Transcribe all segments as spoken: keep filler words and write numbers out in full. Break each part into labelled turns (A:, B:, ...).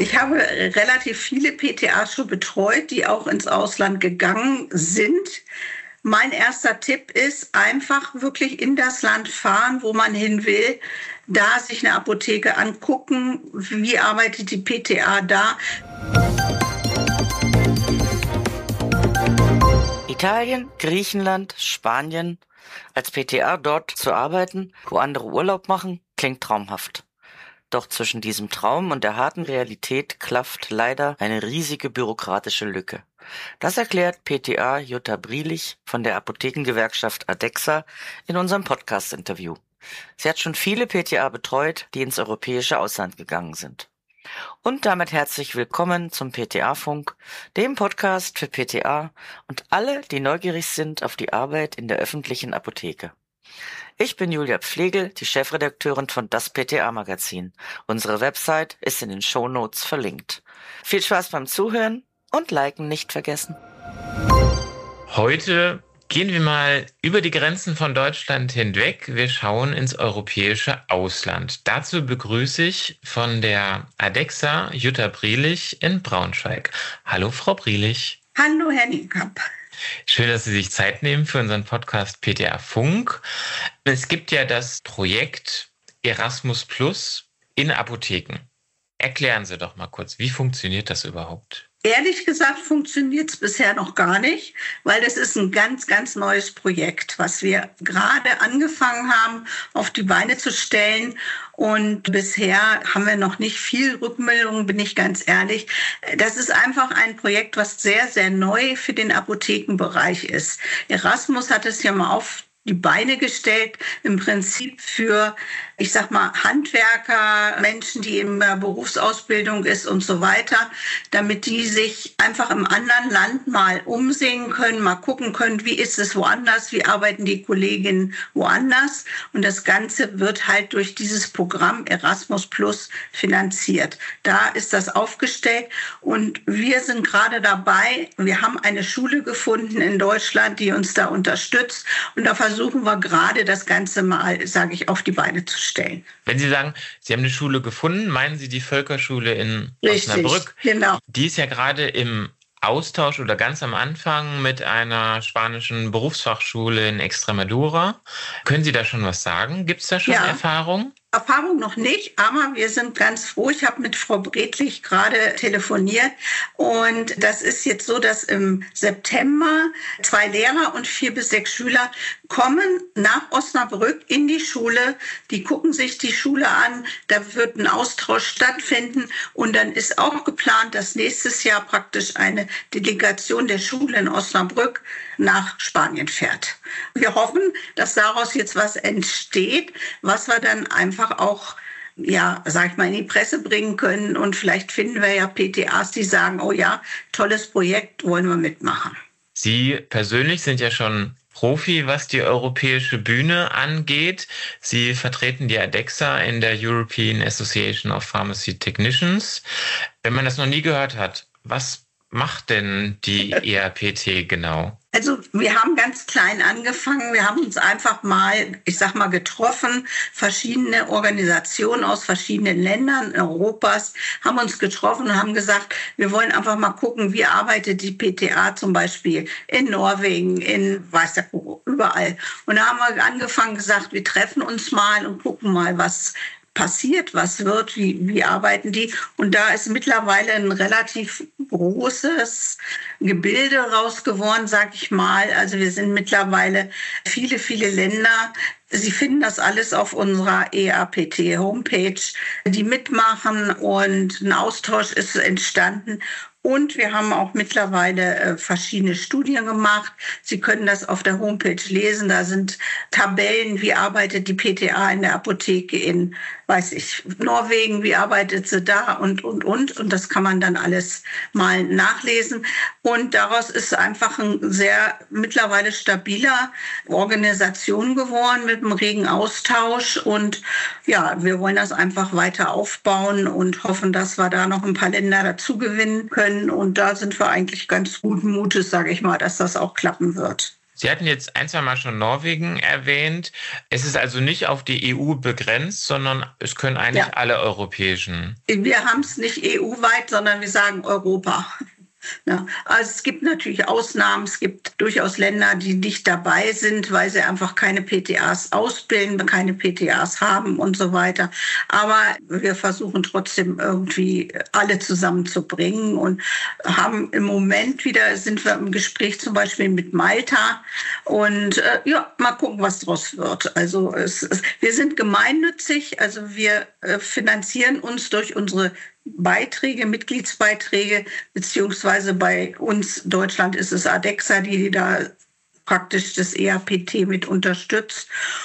A: Ich habe relativ viele P T As schon betreut, die auch ins Ausland gegangen sind. Mein erster Tipp ist einfach wirklich in das Land fahren, wo man hin will, da sich eine Apotheke angucken, wie arbeitet die P T A da.
B: Italien, Griechenland, Spanien. Als P T A dort zu arbeiten, wo andere Urlaub machen, klingt traumhaft. Doch zwischen diesem Traum und der harten Realität klafft leider eine riesige bürokratische Lücke. Das erklärt P T A Jutta Brielich von der Apothekengewerkschaft ADEXA in unserem Podcast-Interview. Sie hat schon viele P T A betreut, die ins europäische Ausland gegangen sind. Und damit herzlich willkommen zum P T A-Funk, dem Podcast für P T A und alle, die neugierig sind auf die Arbeit in der öffentlichen Apotheke. Ich bin Julia Pflegel, die Chefredakteurin von Das P T A-Magazin. Unsere Website ist in den Shownotes verlinkt. Viel Spaß beim Zuhören und Liken nicht vergessen.
C: Heute gehen wir mal über die Grenzen von Deutschland hinweg. Wir schauen ins europäische Ausland. Dazu begrüße ich von der ADEXA Jutta Brielich in Braunschweig. Hallo, Frau Brielich.
A: Hallo, Herr Niekamp.
C: Schön, dass Sie sich Zeit nehmen für unseren Podcast P T A Funk. Es gibt ja das Projekt Erasmus Plus in Apotheken. Erklären Sie doch mal kurz, wie funktioniert das überhaupt?
A: Ehrlich gesagt funktioniert es bisher noch gar nicht, weil das ist ein ganz, ganz neues Projekt, was wir gerade angefangen haben, auf die Beine zu stellen. Und bisher haben wir noch nicht viel Rückmeldungen, bin ich ganz ehrlich. Das ist einfach ein Projekt, was sehr, sehr neu für den Apothekenbereich ist. Erasmus hat es ja mal auf die Beine gestellt, im Prinzip für, ich sag mal, Handwerker, Menschen, die in der Berufsausbildung ist und so weiter, damit die sich einfach im anderen Land mal umsehen können, mal gucken können, wie ist es woanders, wie arbeiten die Kolleginnen woanders. Und das Ganze wird halt durch dieses Programm Erasmus Plus finanziert. Da ist das aufgestellt und wir sind gerade dabei, wir haben eine Schule gefunden in Deutschland, die uns da unterstützt und da versuchen wir gerade das Ganze mal, sage ich, auf die Beine zu stellen.
C: Wenn Sie sagen, Sie haben eine Schule gefunden, meinen Sie die Völkerschule in
A: Richtig,
C: Osnabrück?
A: Genau.
C: Die ist ja gerade im Austausch oder ganz am Anfang mit einer spanischen Berufsfachschule in Extremadura. Können Sie da schon was sagen? Gibt es da schon
A: ja.
C: Erfahrung?
A: Erfahrung noch nicht, aber wir sind ganz froh. Ich habe mit Frau Bredlich gerade telefoniert und das ist jetzt so, dass im September zwei Lehrer und vier bis sechs Schüler kommen nach Osnabrück in die Schule. Die gucken sich die Schule an, da wird ein Austausch stattfinden und dann ist auch geplant, dass nächstes Jahr praktisch eine Delegation der Schule in Osnabrück nach Spanien fährt. Wir hoffen, dass daraus jetzt was entsteht, was wir dann einfach auch, ja, sag ich mal, in die Presse bringen können. Und vielleicht finden wir ja P T As, die sagen, oh ja, tolles Projekt, wollen wir mitmachen.
C: Sie persönlich sind ja schon Profi, was die europäische Bühne angeht. Sie vertreten die ADEXA in der European Association of Pharmacy Technicians. Wenn man das noch nie gehört hat, was macht denn die E A P T genau?
A: Also wir haben ganz klein angefangen. Wir haben uns einfach mal, ich sag mal, getroffen. Verschiedene Organisationen aus verschiedenen Ländern Europas haben uns getroffen und haben gesagt, wir wollen einfach mal gucken, wie arbeitet die P T A zum Beispiel in Norwegen, in weiß der wo, überall. Und da haben wir angefangen gesagt, wir treffen uns mal und gucken mal, was passiert, was wird, wie, wie arbeiten die. Und da ist mittlerweile ein relativ großes Gebilde raus geworden, sag ich mal. Also wir sind mittlerweile viele, viele Länder. Sie finden das alles auf unserer E A P T-Homepage, die mitmachen und ein Austausch ist entstanden. Und wir haben auch mittlerweile äh, verschiedene Studien gemacht. Sie können das auf der Homepage lesen. Da sind Tabellen, wie arbeitet die P T A in der Apotheke in, weiß ich, Norwegen, wie arbeitet sie da und, und, und. Und das kann man dann alles mal nachlesen. Und daraus ist einfach ein sehr mittlerweile stabiler Organisation geworden mit einem regen Austausch. Und ja, wir wollen das einfach weiter aufbauen und hoffen, dass wir da noch ein paar Länder dazu gewinnen können. Und da sind wir eigentlich ganz guten Mutes, sage ich mal, dass das auch klappen wird.
C: Sie hatten jetzt ein, zwei Mal schon Norwegen erwähnt. Es ist also nicht auf die E U begrenzt, sondern es können eigentlich ja. alle europäischen.
A: Wir haben es nicht E U-weit, sondern wir sagen Europa. Ja, also es gibt natürlich Ausnahmen, es gibt durchaus Länder, die nicht dabei sind, weil sie einfach keine P T As ausbilden, keine P T As haben und so weiter. Aber wir versuchen trotzdem irgendwie alle zusammenzubringen und haben im Moment wieder, sind wir im Gespräch zum Beispiel mit Malta und äh, ja, mal gucken, was draus wird. Also es, es, wir sind gemeinnützig, also wir äh, finanzieren uns durch unsere Beiträge, Mitgliedsbeiträge, beziehungsweise bei uns Deutschland ist es ADEXA, die da praktisch das E A P T mit unterstützt.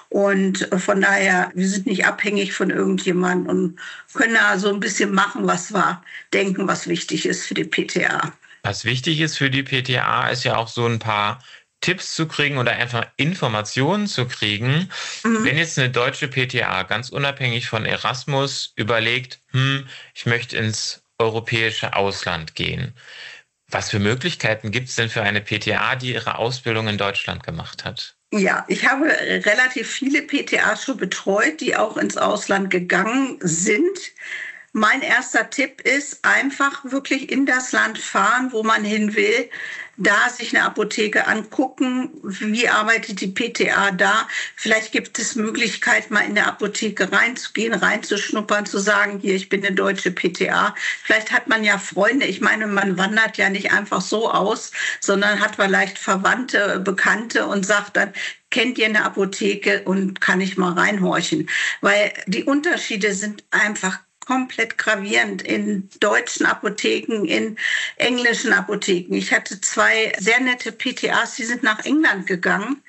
A: Und von daher, wir sind nicht abhängig von irgendjemandem und können da so ein bisschen machen, was wir denken, was wichtig ist für die P T A.
C: Was wichtig ist für die P T A, ist ja auch so ein paar Tipps zu kriegen oder einfach Informationen zu kriegen. Mhm. Wenn jetzt eine deutsche P T A ganz unabhängig von Erasmus überlegt, hm, ich möchte ins europäische Ausland gehen. Was für Möglichkeiten gibt es denn für eine P T A, die ihre Ausbildung in Deutschland gemacht hat?
A: Ja, ich habe relativ viele P T As schon betreut, die auch ins Ausland gegangen sind. Mein erster Tipp ist einfach wirklich in das Land fahren, wo man hin will, da sich eine Apotheke angucken, wie arbeitet die P T A da. Vielleicht gibt es Möglichkeit, mal in der Apotheke reinzugehen, reinzuschnuppern, zu sagen, hier, ich bin eine deutsche P T A. Vielleicht hat man ja Freunde. Ich meine, man wandert ja nicht einfach so aus, sondern hat vielleicht Verwandte, Bekannte und sagt dann, kennt ihr eine Apotheke und kann ich mal reinhorchen? Weil die Unterschiede sind einfach komplett gravierend in deutschen Apotheken, in englischen Apotheken. Ich hatte zwei sehr nette P T As, die sind nach England gegangen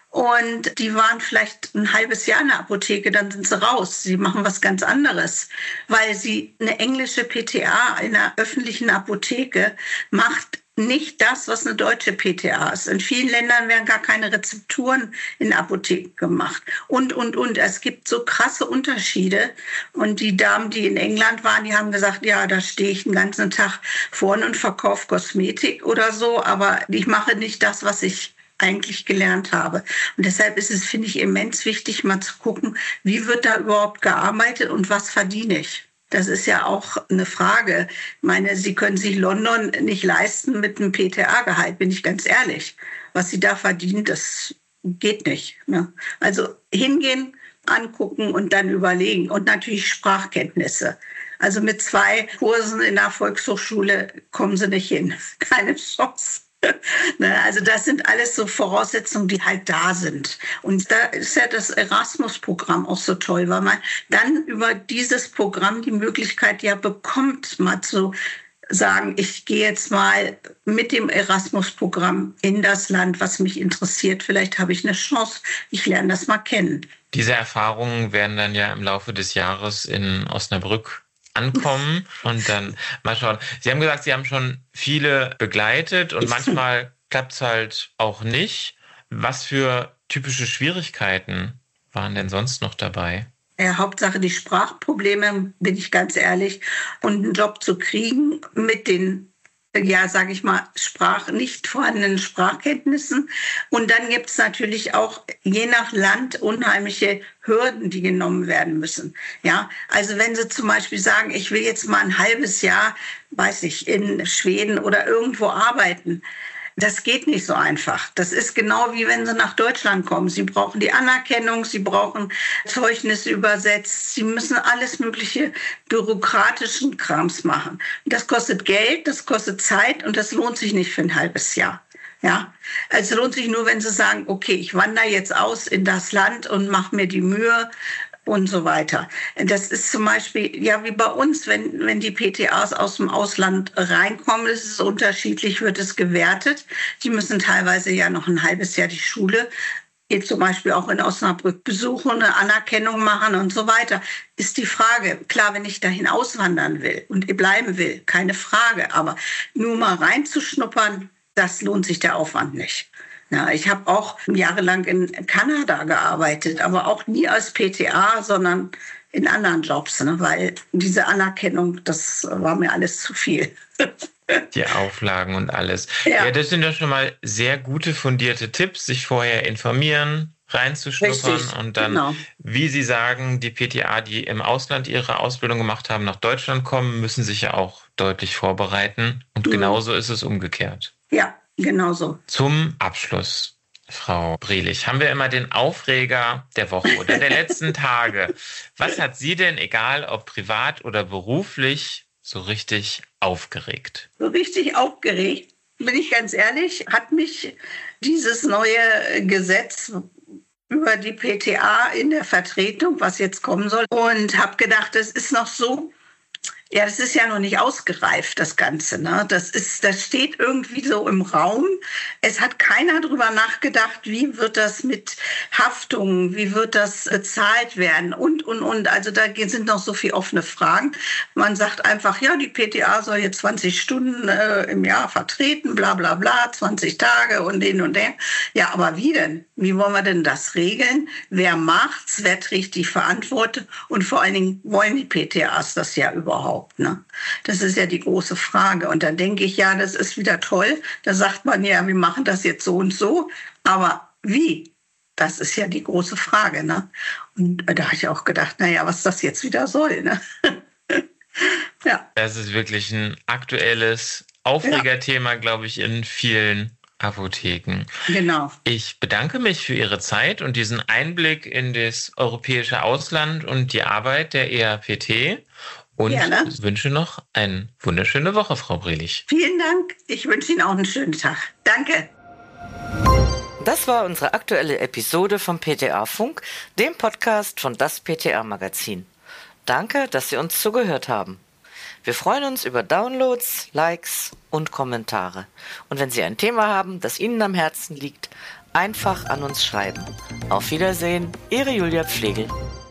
A: und die waren vielleicht ein halbes Jahr in der Apotheke, dann sind sie raus. Sie machen was ganz anderes, weil sie eine englische P T A in einer öffentlichen Apotheke macht nicht das, was eine deutsche P T A ist. In vielen Ländern werden gar keine Rezepturen in Apotheken gemacht. Und, und, und. Es gibt so krasse Unterschiede. Und die Damen, die in England waren, die haben gesagt, ja, da stehe ich den ganzen Tag vorne und verkaufe Kosmetik oder so. Aber ich mache nicht das, was ich eigentlich gelernt habe. Und deshalb ist es, finde ich, immens wichtig, mal zu gucken, wie wird da überhaupt gearbeitet und was verdiene ich. Das ist ja auch eine Frage. Ich meine, Sie können sich London nicht leisten mit einem P T A-Gehalt, bin ich ganz ehrlich. Was Sie da verdienen, das geht nicht. Ne? Also hingehen, angucken und dann überlegen. Und natürlich Sprachkenntnisse. Also mit zwei Kursen in der Volkshochschule kommen Sie nicht hin. Keine Chance. Also das sind alles so Voraussetzungen, die halt da sind. Und da ist ja das Erasmus-Programm auch so toll, weil man dann über dieses Programm die Möglichkeit ja bekommt, mal zu sagen, ich gehe jetzt mal mit dem Erasmus-Programm in das Land, was mich interessiert. Vielleicht habe ich eine Chance, ich lerne das mal kennen.
C: Diese Erfahrungen werden dann ja im Laufe des Jahres in Osnabrück ankommen und dann mal schauen. Sie haben gesagt, Sie haben schon viele begleitet und manchmal klappt es halt auch nicht. Was für typische Schwierigkeiten waren denn sonst noch dabei?
A: Ja, Hauptsache die Sprachprobleme, bin ich ganz ehrlich. Und einen Job zu kriegen mit den, ja, sage ich mal, Sprach, nicht vorhandenen Sprachkenntnissen. Und dann gibt es natürlich auch je nach Land unheimliche Hürden, die genommen werden müssen. Ja, also wenn Sie zum Beispiel sagen, ich will jetzt mal ein halbes Jahr, weiß ich, in Schweden oder irgendwo arbeiten, das geht nicht so einfach. Das ist genau wie wenn Sie nach Deutschland kommen. Sie brauchen die Anerkennung, Sie brauchen Zeugnisse übersetzt, Sie müssen alles mögliche bürokratischen Krams machen. Und das kostet Geld, das kostet Zeit und das lohnt sich nicht für ein halbes Jahr. Ja, also es lohnt sich nur, wenn Sie sagen, okay, ich wandere jetzt aus in das Land und mache mir die Mühe und so weiter. Das ist zum Beispiel, ja, wie bei uns, wenn, wenn die P T As aus dem Ausland reinkommen, ist es unterschiedlich, wird es gewertet. Die müssen teilweise ja noch ein halbes Jahr die Schule, jetzt zum Beispiel auch in Osnabrück besuchen, eine Anerkennung machen und so weiter. Ist die Frage, klar, wenn ich dahin auswandern will und bleiben will, keine Frage, aber nur mal reinzuschnuppern, das lohnt sich der Aufwand nicht. Ja, ich habe auch jahrelang in Kanada gearbeitet, aber auch nie als P T A, sondern in anderen Jobs, ne, weil diese Anerkennung, das war mir alles zu viel.
C: Die Auflagen und alles.
A: Ja.
C: Ja, das sind ja schon mal sehr gute, fundierte Tipps, sich vorher informieren, reinzuschnuppern
A: Richtig,
C: und dann,
A: genau.
C: wie Sie sagen, die P T A, die im Ausland ihre Ausbildung gemacht haben, nach Deutschland kommen, müssen sich ja auch deutlich vorbereiten. Und
A: Mhm.
C: genauso ist es umgekehrt.
A: Ja, genau so.
C: Zum Abschluss, Frau Brehlich, haben wir immer den Aufreger der Woche oder der letzten Tage. Was hat Sie denn, egal ob privat oder beruflich, so richtig aufgeregt?
A: So richtig aufgeregt, bin ich ganz ehrlich, hat mich dieses neue Gesetz über die P T A in der Vertretung, was jetzt kommen soll, und habe gedacht, das ist noch so, ja, das ist ja noch nicht ausgereift, das Ganze. Ne? Das ist, das steht irgendwie so im Raum. Es hat keiner drüber nachgedacht, wie wird das mit Haftung, wie wird das bezahlt werden und, und, und. Also da sind noch so viele offene Fragen. Man sagt einfach, ja, die P T A soll jetzt zwanzig Stunden äh, im Jahr vertreten, bla bla bla, zwanzig Tage und den und den. Ja, aber wie denn? Wie wollen wir denn das regeln? Wer macht's? Wer trägt die Verantwortung? Und vor allen Dingen wollen die P T As das ja überhaupt? Ne? Das ist ja die große Frage. Und dann denke ich, ja, das ist wieder toll. Da sagt man ja, wir machen das jetzt so und so. Aber wie? Das ist ja die große Frage. Ne? Und da habe ich auch gedacht, naja, was das jetzt wieder soll. Ne? Ja.
C: Das ist wirklich ein aktuelles Aufregerthema, glaube ich, in vielen Apotheken.
A: Genau.
C: Ich bedanke mich für Ihre Zeit und diesen Einblick in das europäische Ausland und die Arbeit der E A P T. Und
A: Gerne.
C: wünsche noch eine wunderschöne Woche, Frau Brehlich.
A: Vielen Dank. Ich wünsche Ihnen auch einen schönen Tag. Danke.
B: Das war unsere aktuelle Episode vom P T A-Funk, dem Podcast von das P T A-Magazin. Danke, dass Sie uns zugehört haben. Wir freuen uns über Downloads, Likes und Kommentare. Und wenn Sie ein Thema haben, das Ihnen am Herzen liegt, einfach an uns schreiben. Auf Wiedersehen, Ihre Julia Pflegel.